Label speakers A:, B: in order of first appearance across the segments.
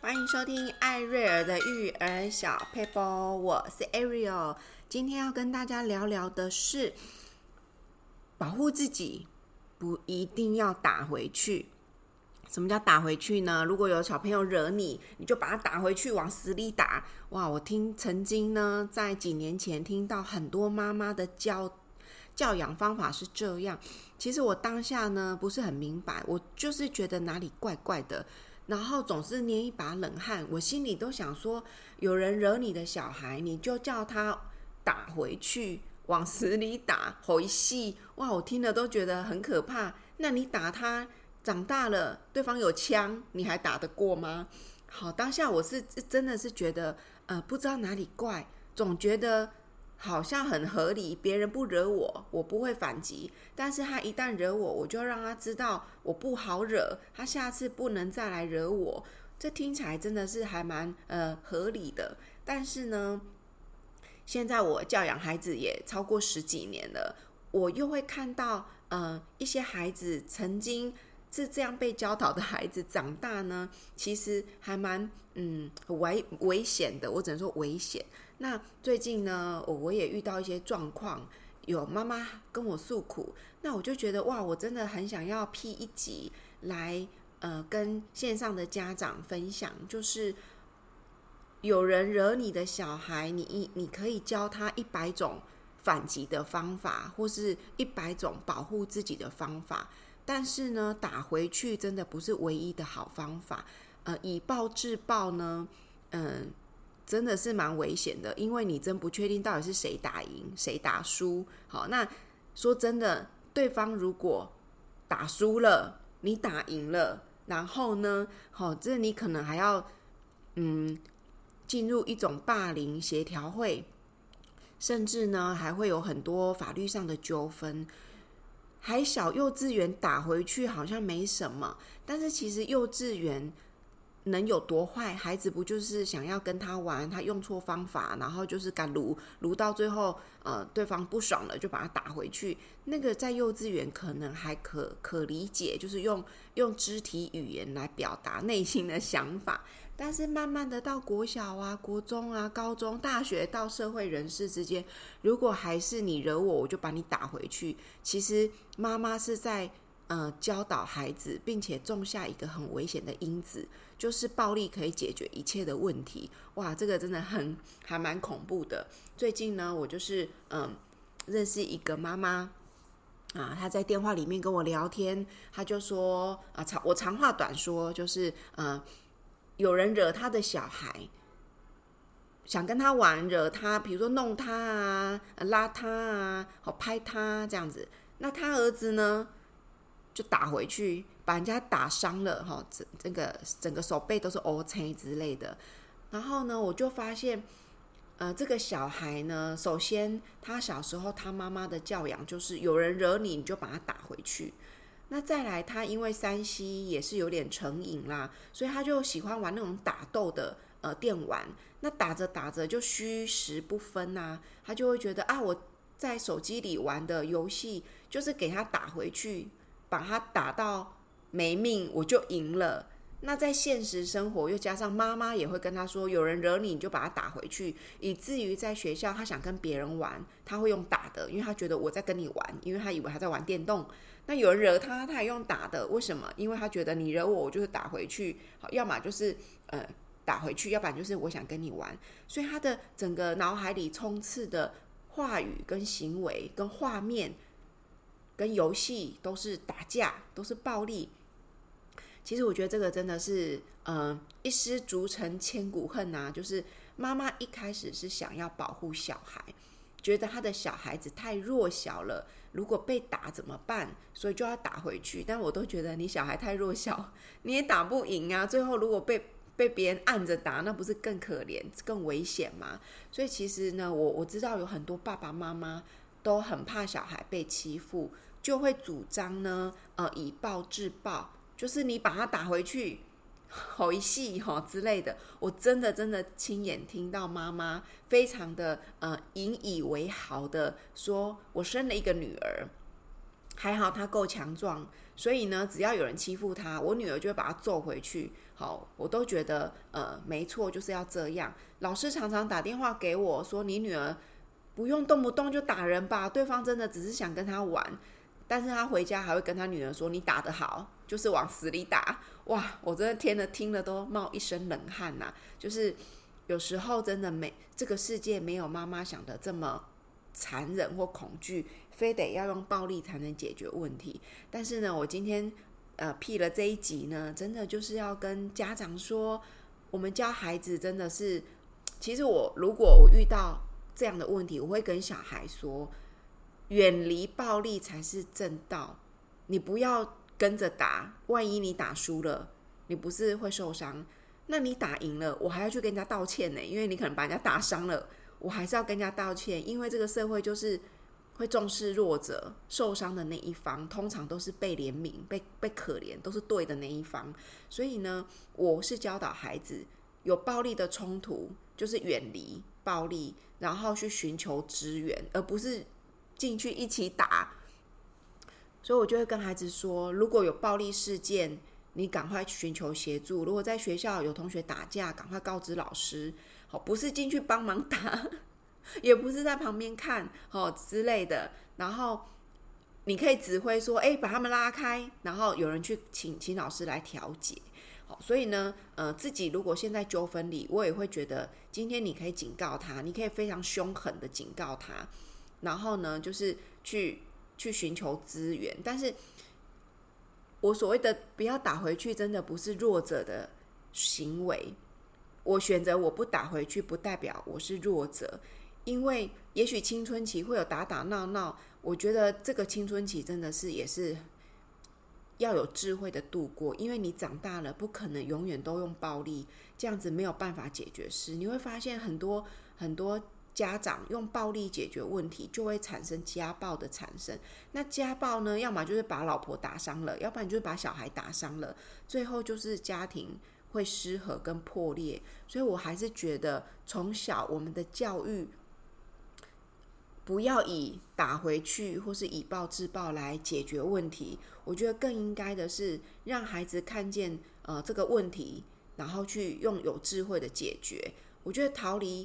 A: 欢迎收听艾瑞尔的育儿小佩波，我是 Ariel。今天要跟大家聊聊的是保护自己，不一定要打回去。什么叫打回去呢？如果有小朋友惹你，你就把他打回去，往死里打。哇，我曾经呢，在几年前听到很多妈妈的教养方法是这样。其实我当下呢不是很明白，我就是觉得哪里怪怪的，然后总是捏一把冷汗。我心里都想说，有人惹你的小孩，你就叫他打回去，往死里打，回戏。哇，我听了都觉得很可怕。那你打他，长大了对方有枪，你还打得过吗？好，当下我是真的是觉得不知道哪里怪，总觉得好像很合理，别人不惹我，我不会反击，但是他一旦惹我，我就让他知道我不好惹，他下次不能再来惹我。这听起来真的是还蛮合理的。但是呢，现在我教养孩子也超过10几年了，我又会看到一些孩子曾经是这样被教导的孩子，长大呢其实还蛮危险的，我只能说危险。那最近呢，我也遇到一些状况，有妈妈跟我诉苦，那我就觉得哇，我真的很想要辟一集来跟线上的家长分享，就是有人惹你的小孩，你可以教他100种反击的方法，或是100种保护自己的方法。但是呢，打回去真的不是唯一的好方法。以暴制暴呢，真的是蛮危险的，因为你真不确定到底是谁打赢，谁打输。好，那说真的，对方如果打输了，你打赢了，然后呢，这你可能还要进入一种霸凌协调会，甚至呢还会有很多法律上的纠纷。还小，幼稚园打回去好像没什么，但是其实幼稚园能有多坏？孩子不就是想要跟他玩，他用错方法，然后就是敢撸到最后，对方不爽了就把他打回去。那个在幼稚园可能还可理解，就是用肢体语言来表达内心的想法。但是慢慢的到国小啊、国中啊、高中、大学到社会人士之间，如果还是你惹我，我就把你打回去。其实妈妈是在教导孩子，并且种下一个很危险的因子，就是暴力可以解决一切的问题。哇，这个真的还蛮恐怖的。最近呢，我就是认识一个妈妈她在电话里面跟我聊天，她就说我长话短说，就是有人惹他的小孩，想跟他玩，惹他，比如说弄他啊、拉他啊、拍他这样子。那他儿子呢，就打回去，把人家打伤了，整个手背都是黑青之类的。然后呢，我就发现，这个小孩呢，首先他小时候他妈妈的教养就是有人惹你，你就把他打回去。那再来，他因为3C也是有点成瘾啦，所以他就喜欢玩那种打斗的电玩。那打着打着就虚实不分啊，他就会觉得我在手机里玩的游戏就是给他打回去，把他打到没命，我就赢了。那在现实生活又加上妈妈也会跟他说，有人惹你就把他打回去，以至于在学校他想跟别人玩，他会用打的，因为他觉得我在跟你玩，因为他以为他在玩电动。那有人惹他，他也用打的，为什么？因为他觉得你惹我，我就是打回去，要么就是打回去，要不然就是我想跟你玩。所以他的整个脑海里充斥的话语跟行为跟画面跟游戏都是打架，都是暴力。其实我觉得这个真的是一失足成千古恨啊，就是妈妈一开始是想要保护小孩，觉得他的小孩子太弱小了，如果被打怎么办？所以就要打回去。但我都觉得你小孩太弱小，你也打不赢啊。最后如果被别人按着打，那不是更可怜、更危险吗？所以其实呢，我知道有很多爸爸妈妈都很怕小孩被欺负，就会主张呢，以暴制暴，就是你把他打回去。吼一戏之类的，我真的亲眼听到妈妈非常的引以为豪的说，我生了一个女儿，还好她够强壮， 所以呢，只要有人欺负他，我女儿就会把他揍回去。好，我都觉得没错，就是要这样。老师常常打电话给我说，你女儿不用动不动就打人吧，对方真的只是想跟他玩。但是他回家还会跟他女儿说，你打得好，就是往死里打。哇，我真的听了都冒一身冷汗呐。就是有时候真的这个世界没有妈妈想的这么残忍或恐惧，非得要用暴力才能解决问题。但是呢，我今天辟了这一集呢，真的就是要跟家长说，我们教孩子真的是，其实如果我遇到这样的问题，我会跟小孩说，远离暴力才是正道。你不要跟着打，万一你打输了，你不是会受伤？那你打赢了，我还要去跟人家道歉呢，因为你可能把人家打伤了，我还是要跟人家道歉，因为这个社会就是会重视弱者，受伤的那一方通常都是被怜悯、被可怜，都是对的那一方。所以呢，我是教导孩子，有暴力的冲突就是远离暴力，然后去寻求支援，而不是进去一起打。所以我就会跟孩子说，如果有暴力事件，你赶快寻求协助。如果在学校有同学打架，赶快告知老师，不是进去帮忙打，也不是在旁边看之类的。然后你可以指挥说，把他们拉开，然后有人去请老师来调解。所以呢，自己如果现在纠纷里，我也会觉得今天你可以警告他，你可以非常凶狠的警告他，然后呢，就是去寻求资源。但是我所谓的不要打回去，真的不是弱者的行为。我选择我不打回去，不代表我是弱者，因为也许青春期会有打打闹闹，我觉得这个青春期真的是也是要有智慧的度过，因为你长大了不可能永远都用暴力，这样子没有办法解决事。你会发现很多家长用暴力解决问题，就会产生家暴的产生。那家暴呢，要么就是把老婆打伤了，要不然就是把小孩打伤了，最后就是家庭会失和跟破裂。所以我还是觉得从小我们的教育不要以打回去或是以暴制暴来解决问题，我觉得更应该的是让孩子看见这个问题，然后去用有智慧的解决。我觉得逃离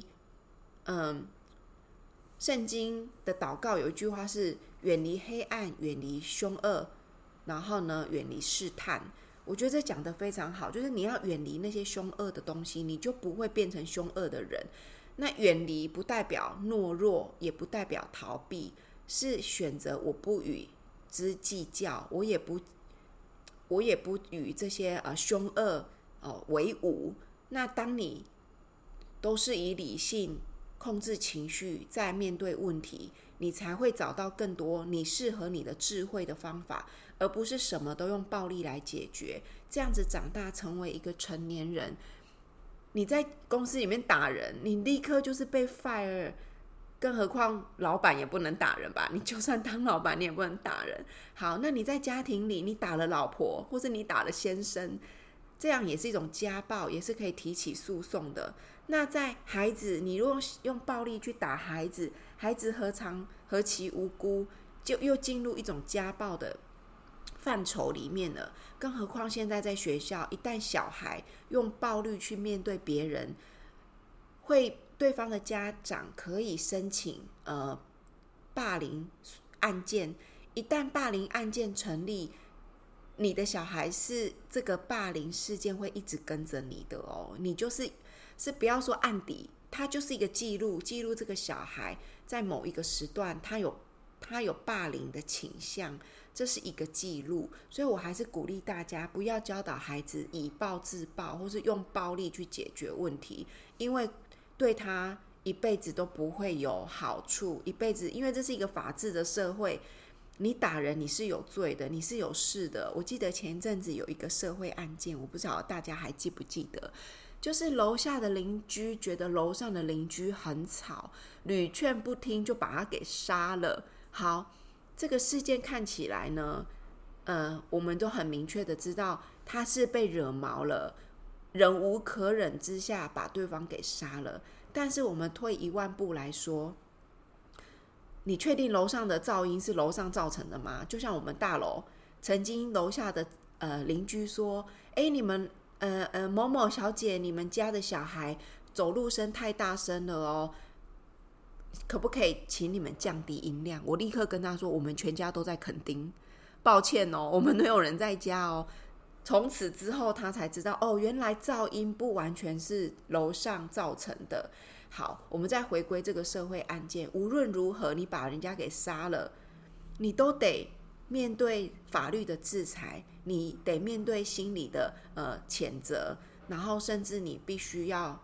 A: 圣经的祷告有一句话是远离黑暗，远离凶恶，然后呢远离试探。我觉得这讲得非常好，就是你要远离那些凶恶的东西，你就不会变成凶恶的人。那远离不代表懦弱，也不代表逃避，是选择我不与之计较，我也不与这些凶恶为伍。那当你都是以理性控制情绪在面对问题，你才会找到更多你适合你的智慧的方法，而不是什么都用暴力来解决。这样子长大成为一个成年人，你在公司里面打人，你立刻就是被 fire， 更何况老板也不能打人吧？你就算当老板，你也不能打人。好，那你在家庭里，你打了老婆，或是你打了先生，这样也是一种家暴，也是可以提起诉讼的。那在孩子，你如果用暴力去打孩子，孩子何其无辜，就又进入一种家暴的范畴里面了。更何况现在在学校，一旦小孩用暴力去面对别人，对方的家长可以申请霸凌案件。一旦霸凌案件成立，你的小孩是这个霸凌事件会一直跟着你的哦。你就是不要说案底，它就是一个记录这个小孩在某一个时段他有霸凌的倾向，这是一个记录。所以我还是鼓励大家不要教导孩子以暴制暴，或是用暴力去解决问题，因为对他一辈子都不会有好处。一辈子，因为这是一个法治的社会，你打人你是有罪的，你是有事的。我记得前一阵子有一个社会案件，我不知道大家还记不记得，就是楼下的邻居觉得楼上的邻居很吵，屡劝不听，就把他给杀了。好，这个事件看起来呢，我们都很明确的知道他是被惹毛了，忍无可忍之下把对方给杀了。但是我们退一万步来说，你确定楼上的噪音是楼上造成的吗？就像我们大楼曾经楼下的邻居说，你们某某小姐，你们家的小孩走路声太大声了哦，可不可以请你们降低音量？我立刻跟他说，我们全家都在垦丁，抱歉哦，我们没有人在家哦。从此之后，他才知道哦，原来噪音不完全是楼上造成的。好，我们再回归这个社会案件，无论如何，你把人家给杀了，你都得面对法律的制裁，你得面对心理的谴责，然后甚至你必须要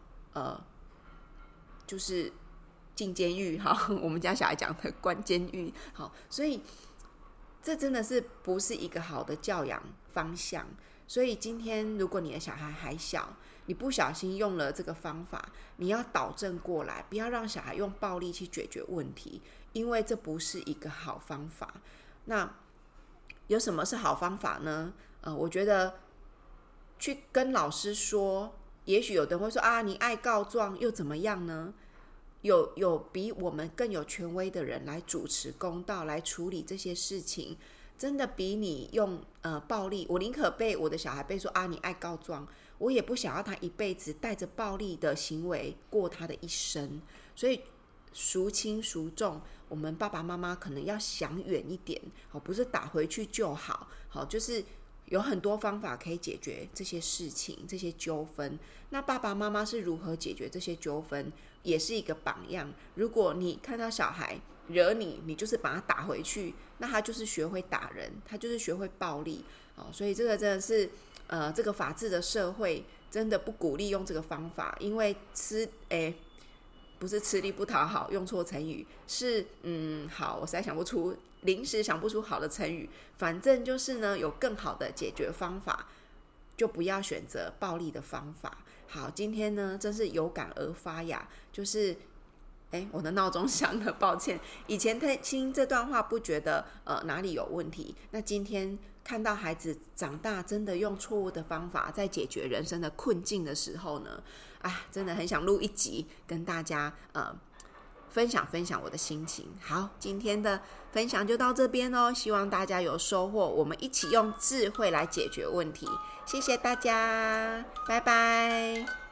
A: 就是进监狱。好，我们家小孩讲的关监狱。好，所以这真的是不是一个好的教养方向。所以今天如果你的小孩还小，你不小心用了这个方法，你要导正过来，不要让小孩用暴力去解决问题，因为这不是一个好方法。那有什么是好方法呢？我觉得去跟老师说，也许有的人会说啊，你爱告状又怎么样呢？有比我们更有权威的人来主持公道，来处理这些事情，真的比你用暴力。我宁可被我的小孩被说啊，你爱告状，我也不想要他一辈子带着暴力的行为过他的一生。所以孰轻孰重，我们爸爸妈妈可能要想远一点，不是打回去就好，就是有很多方法可以解决这些事情、这些纠纷。那爸爸妈妈是如何解决这些纠纷，也是一个榜样。如果你看到小孩惹你，你就是把他打回去，那他就是学会打人，他就是学会暴力。所以这个真的是这个法治的社会真的不鼓励用这个方法，因为不是吃力不讨好，用错成语，是好，我实在想不出，临时想不出好的成语。反正就是呢，有更好的解决方法，就不要选择暴力的方法。好，今天呢真是有感而发呀，就是我的闹钟响了，抱歉。以前听这段话不觉得哪里有问题，那今天看到孩子长大真的用错误的方法在解决人生的困境的时候呢，真的很想录一集跟大家分享我的心情。好，今天的分享就到这边哦，希望大家有收获，我们一起用智慧来解决问题。谢谢大家，拜拜。